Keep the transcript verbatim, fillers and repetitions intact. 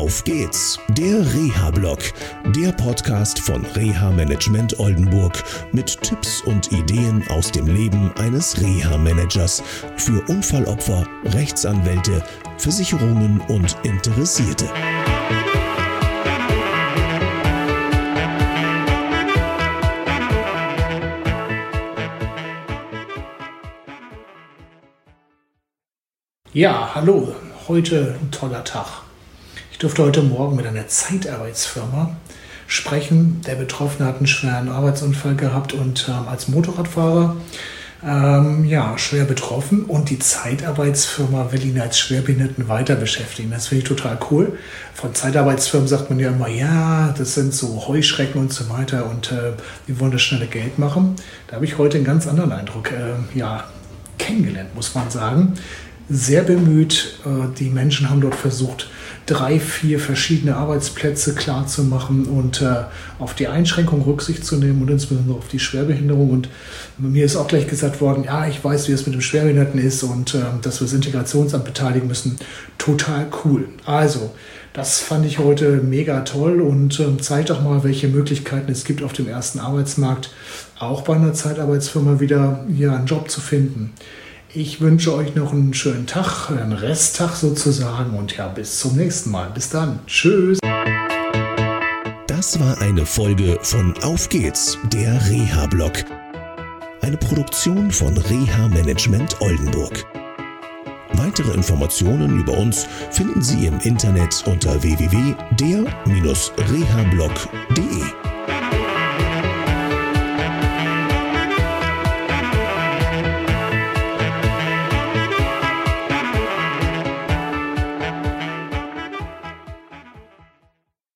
Auf geht's, der Reha-Blog, der Podcast von Reha Management Oldenburg mit Tipps und Ideen aus dem Leben eines Reha-Managers für Unfallopfer, Rechtsanwälte, Versicherungen und Interessierte. Ja, hallo, heute ein toller Tag. Ich durfte heute Morgen mit einer Zeitarbeitsfirma sprechen. Der Betroffene hat einen schweren Arbeitsunfall gehabt und ähm, als Motorradfahrer ähm, ja, schwer betroffen. Und die Zeitarbeitsfirma will ihn als Schwerbehinderten weiter beschäftigen. Das finde ich total cool. Von Zeitarbeitsfirmen sagt man ja immer, ja, das sind so Heuschrecken und so weiter und äh, die wollen das schnelle Geld machen. Da habe ich heute einen ganz anderen Eindruck äh, ja, kennengelernt, muss man sagen. Sehr bemüht. Die Menschen haben dort versucht, drei, vier verschiedene Arbeitsplätze klar zu machen und äh, auf die Einschränkung Rücksicht zu nehmen und insbesondere auf die Schwerbehinderung. Und mir ist auch gleich gesagt worden, ja, ich weiß, wie es mit dem Schwerbehinderten ist und äh, dass wir das Integrationsamt beteiligen müssen. Total cool. Also, das fand ich heute mega toll und äh, zeigt auch mal, welche Möglichkeiten es gibt auf dem ersten Arbeitsmarkt, auch bei einer Zeitarbeitsfirma wieder hier einen Job zu finden. Ich wünsche euch noch einen schönen Tag, einen Resttag sozusagen und ja, bis zum nächsten Mal. Bis dann. Tschüss. Das war eine Folge von Auf geht's, der Reha-Blog. Eine Produktion von Reha Management Oldenburg. Weitere Informationen über uns finden Sie im Internet unter w w w punkt der Bindestrich reha blog punkt de.